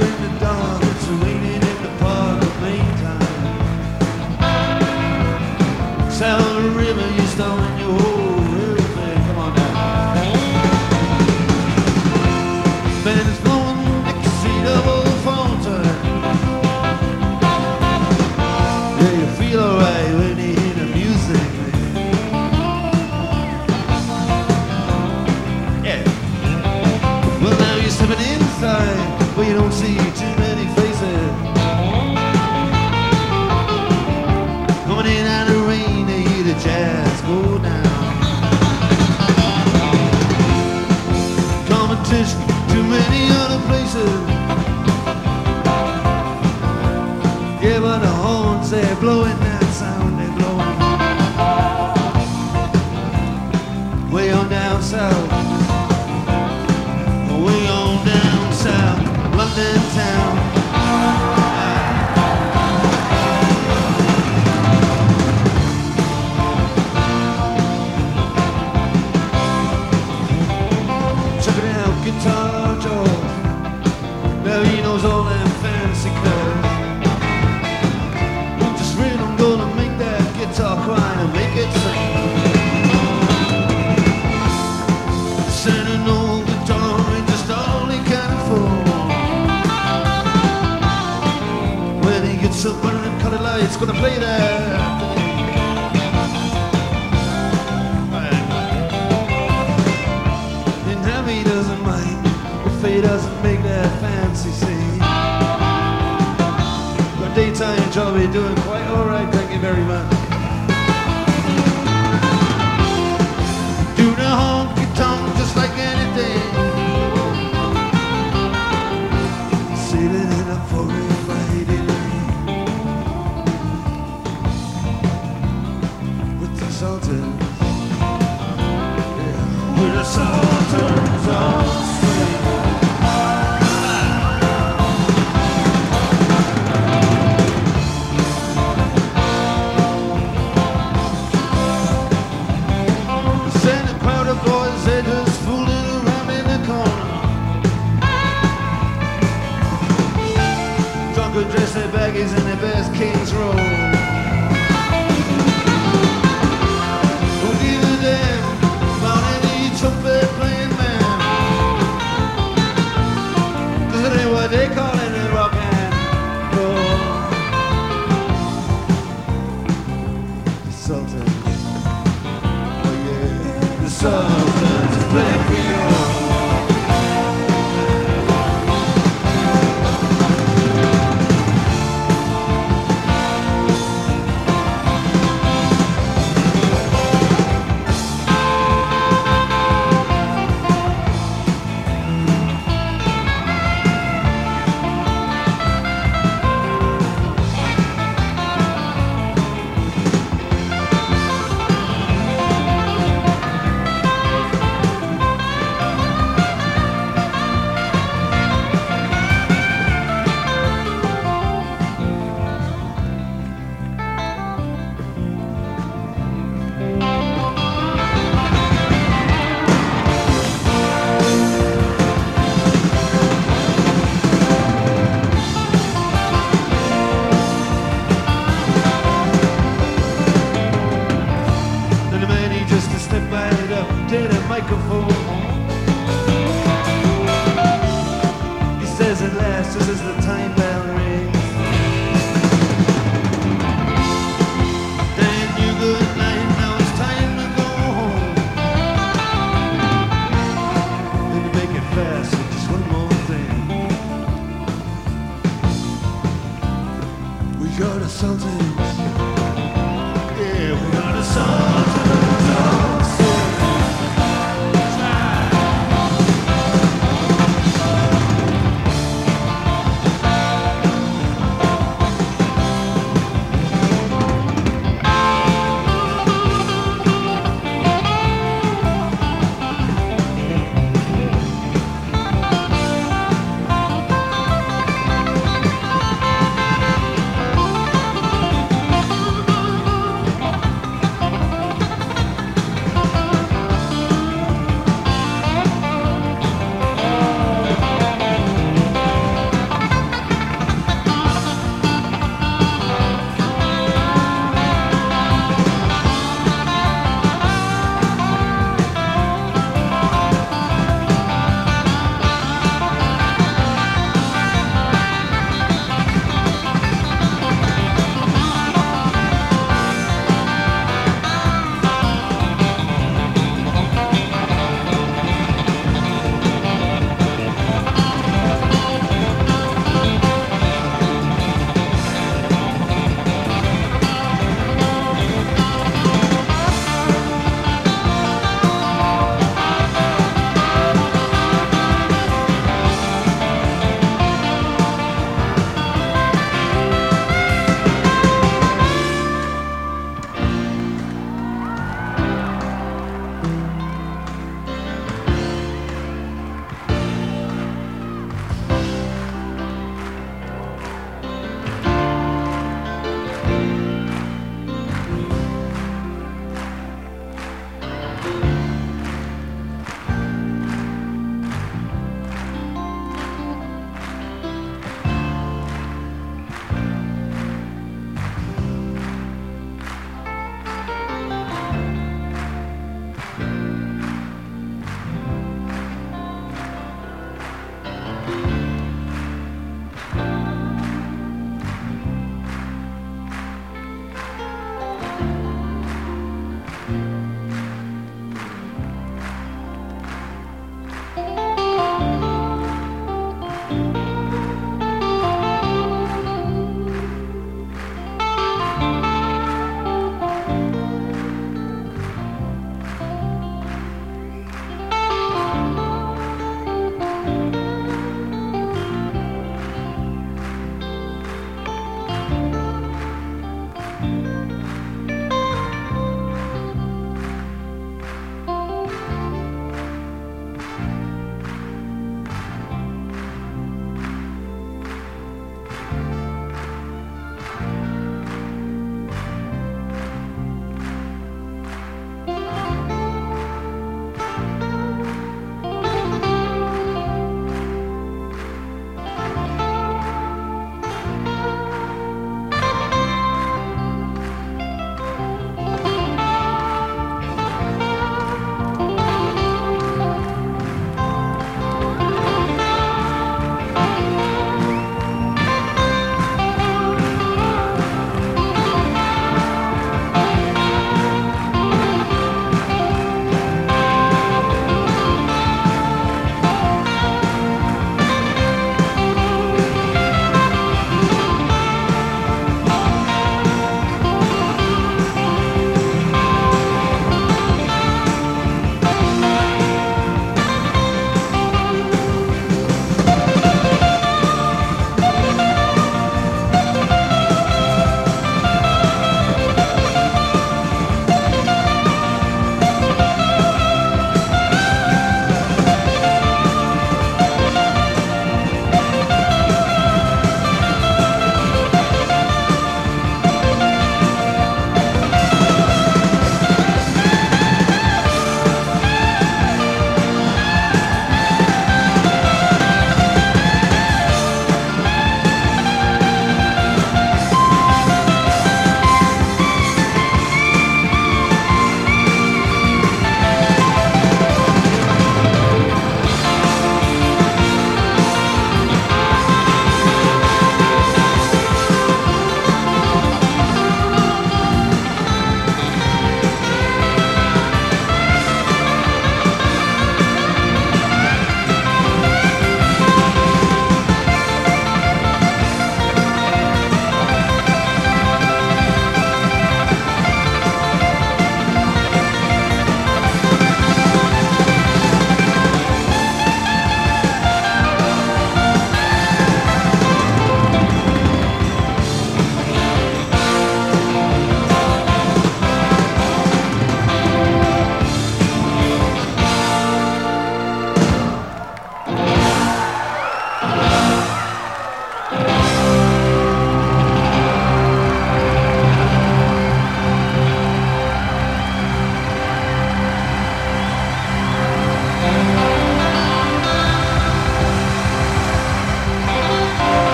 in the dark, it's raining in the park at Maytime. Sound of the river, you stolen your whole everything. Come on now. Man is blowing Dixie double fountain. Yeah, you feel alright when you hear the music. Yeah. Well, now you're stepping inside, but you don't see too many faces. Coming in out of the rain, they hear the jazz go down. Competition, too many other places. Yeah, but the horns, they're blowing that sound, they're blowing. Way on down south. Way on down south, London town. Check it out, Guitar Joe. Now he knows all them fancy curves. Just rhythm gonna make that guitar cry and make it sing. Sending old guitar in just all he can afford. When he gets up under them colored lights, gonna play that. And now he doesn't mind if he doesn't make that fancy scene. But daytime job, you're doing quite alright, thank you very much. Do the honky tonk just like anything. Sailing in a foggy Friday night with the Sultans. Yeah, with the Sultans on swing. Send a crowd of boys, they're just fooling around in the corner. Drunk or dressed their baggies and their best King's Roll. Don't give a damn about any trumpet playing man. 'Cause it ain't what they call it in rock and roll. The Sultans. The Sultans play for you. And the man, he just step right up to the microphone. He says at last, this is the time bell rings. Then you good night, now it's time to go home. Then you make it fast with just one more thing. We got the Sultans.